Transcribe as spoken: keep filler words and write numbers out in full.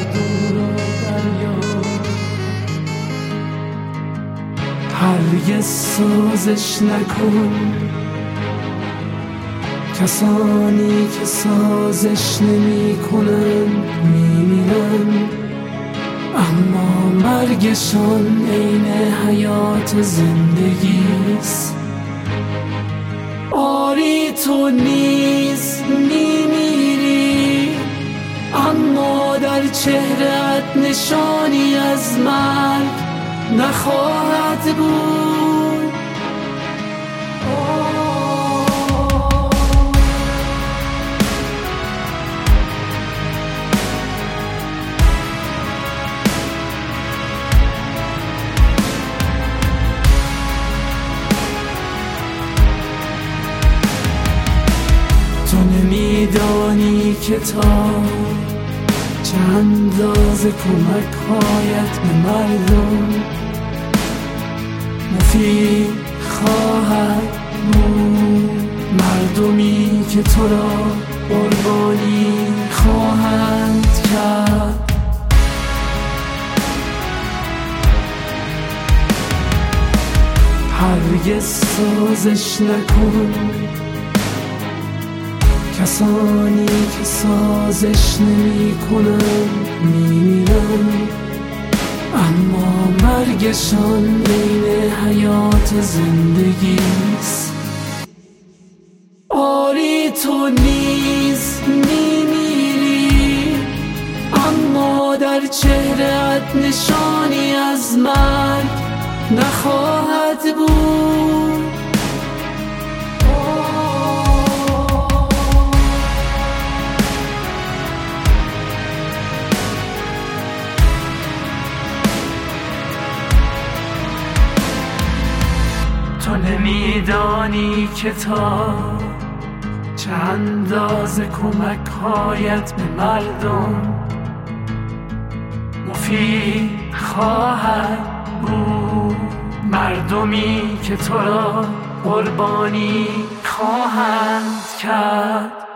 دور و دریا. هرگز سازش نکن، کسانی که سازش نمی کنند میمیرند، اما مرگشان عین حیات زندگیست. آری تو نیز میمیری، اما در چهره‌ات نشانی از مرگ نخواهد بود. تو نمیدانی که تا چند اندازه کمک هایت به مردم مفید خواهد بود. مردمی که تو را قربانی خواهند کرد. هرگز سازش نکن، کسانی که سازش نمی کنند میمیرند، اما مرگشان عین حیات زندگیست. آری تو نیز میمیری، اما در چهره‌ات نشانی از مرگ نخواهد بود. تو نمیدانی که تا چه اندازه کمک هایت به مردم مفید خواهد بود. مردمی که تو را قربانی خواهند کرد.